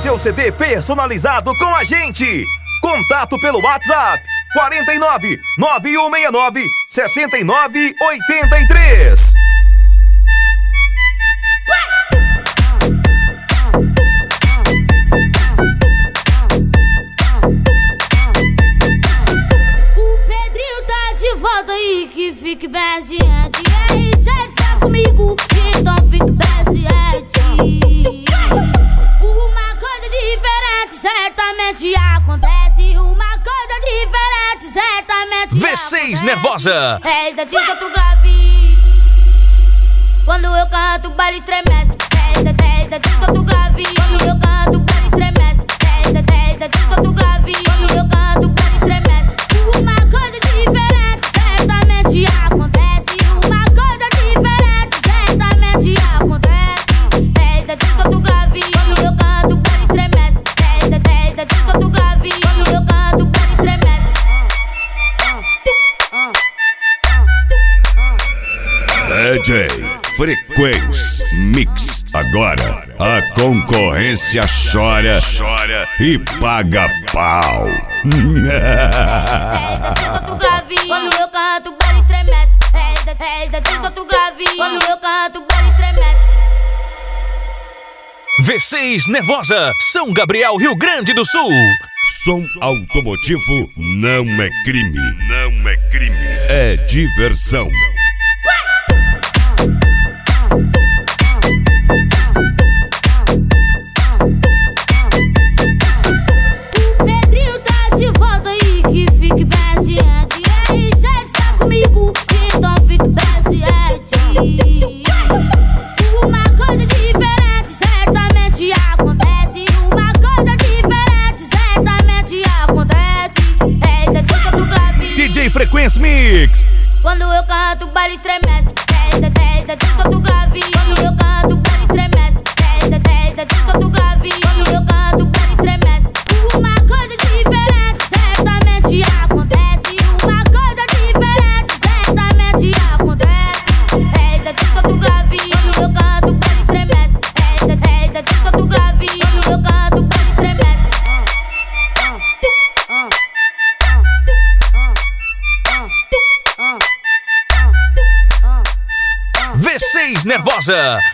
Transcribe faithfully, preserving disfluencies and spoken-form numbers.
seu C D personalizado com a gente. Contato pelo WhatsApp quarenta e nove, nove um seis nove, sessenta e nove oitenta e três. O Pedrinho tá de volta aí, que fique bem ciente. E aí, cê está comigo, então fique bem ciente. Uma coisa diferente certamente acontece. Uma coisa diferente certamente V seis Nervosa. É exatamente tu grave. Quando eu canto, o baile estremece. É exatamente tu grave. Quando eu canto, o baile estremece. É exatamente tu grave. Quando eu canto, o baile estremece. Uma coisa diferente certamente acontece. Uma coisa diferente certamente acontece. É exatamente tu grave. Quando eu canto, o baile estremece. É exatamente tu grave. Quando eu canto, o baile estremece. D J Frequência Mix. Agora a concorrência chora, chora e paga pau. Quando eu canto, o baile estremece. É exatamente tu grave. Quando eu canto, o baile estremece. V seis Nervosa, São Gabriel, Rio Grande do Sul. Som automotivo não é crime, não é crime, é diversão. O Pedrinho tá de volta aí, que fique bem ciente. E aí, cê está comigo, então fique bem ciente. Uma coisa diferente certamente acontece. Uma coisa diferente certamente acontece. É exatamente tu grave. D J Frequência Mix. Quando eu canto, o baile estremece. É exatamente tu grave. Quando eu canto, o baile estremece. É exatamente tu grave. Quando eu canto, o baile estremece. Uma coisa diferente certamente acontece. Uma coisa diferente certamente acontece. É exatamente tu grave. Quando eu canto, o baile estremece. É exatamente tu grave. Quando eu canto, o baile estremece. V seis Nervosa,